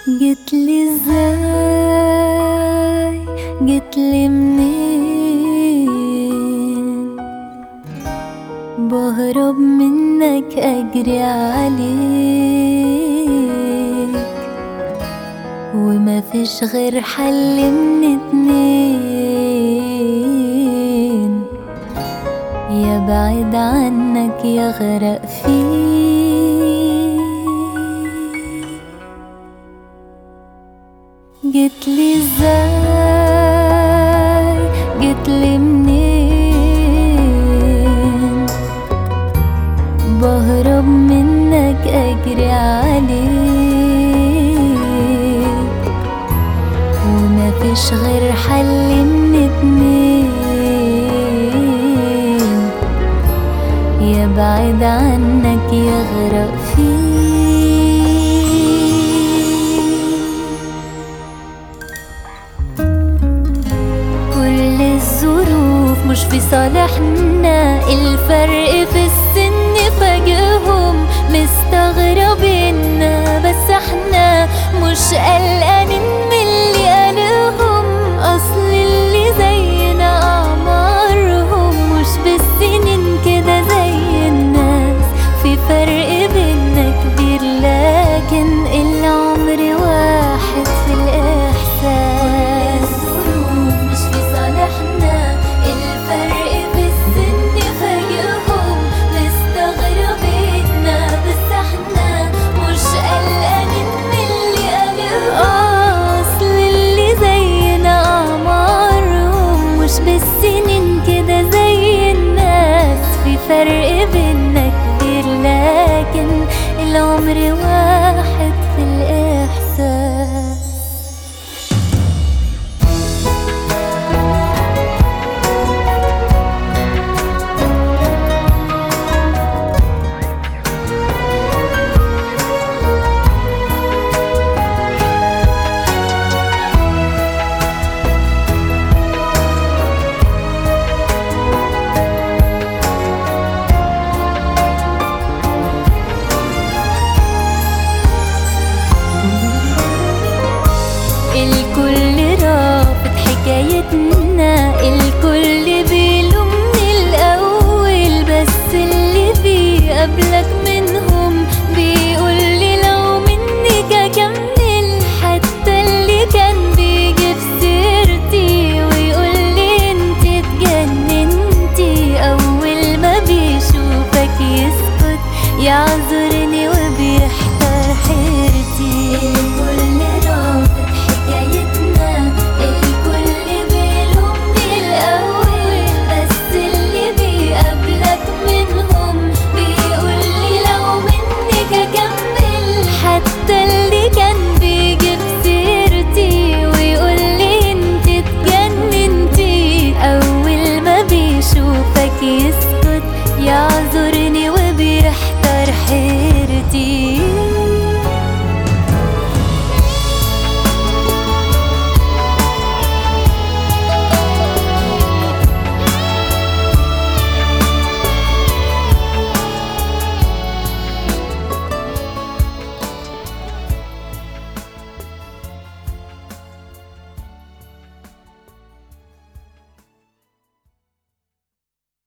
جيتلي ازاي، جيتلي منين؟ بهرب منك اجري عليك، وما فيش غير حل من اتنين، يا بعيد عنك يا غرق فيك. جيتلي ازاي، جيتلي منين؟ بهرب منك اجري عليك، وما فيش غير حل من اتنين، يا بعيد عنك يا غرق فيك. مش في صالحنا، الفرق في السن فاجئهم، مستغربيننا بس احنا مش قلقانين من اللي قالهم. اصل اللي زينا اعمارهم مش بالسنين كده زي الناس، في فرق بينا كبير لكن العمر واحد في الاحساس. مش في صالحنا، الفرق في السن فاجئهم، مستغربيننا بس احنا مش قلقانين من اللي قالهم. اصل اللي زينا اعمارهم مش بالسنين كده زي الناس، في فرق بينا كبير لكن العمر واحد في الاحساس. الكل رافض حكايتنا، الكل